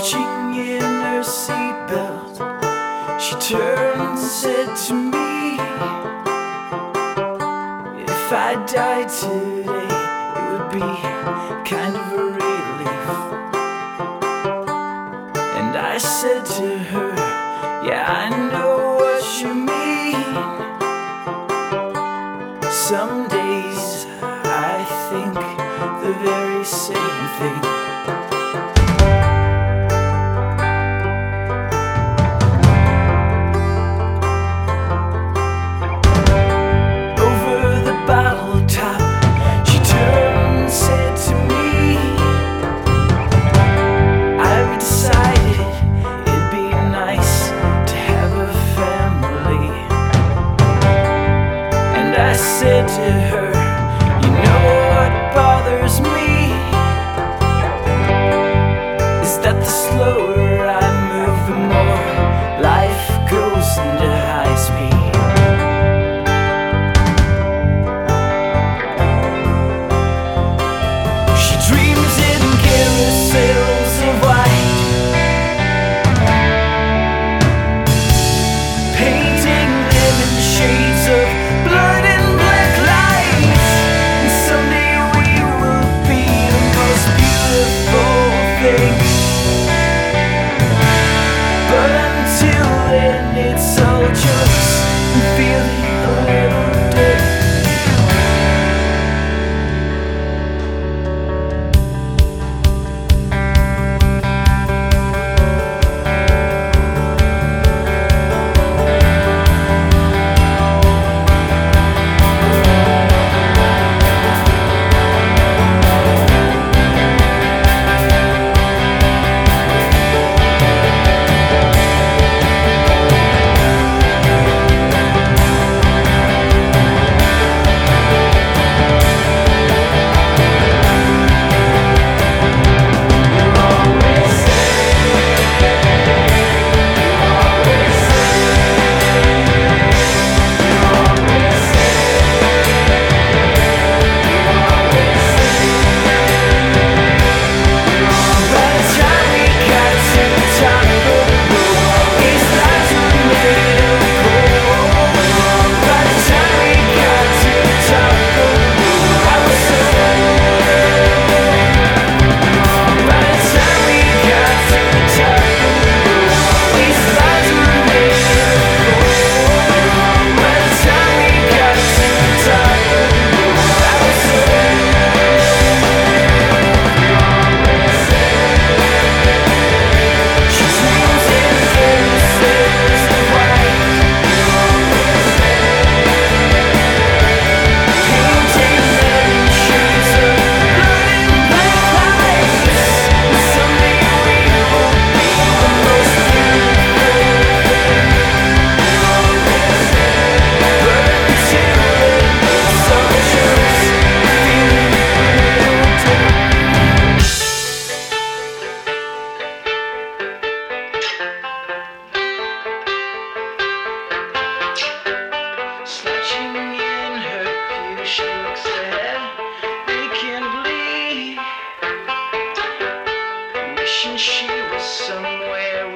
clutching in her seatbelt, she turned and said to me, if I died today, it would be kind of a relief. And I said to her, yeah, I know what you mean. Some days I think the very same thing. I said to her, you know what bothers me is that the slower I move, the more life goes into high speed. She dreams in carousels of white, painting living shades of blood. But until then, it's all just feeling a little dirty. She looks ahead, vacantly, wishing she was somewhere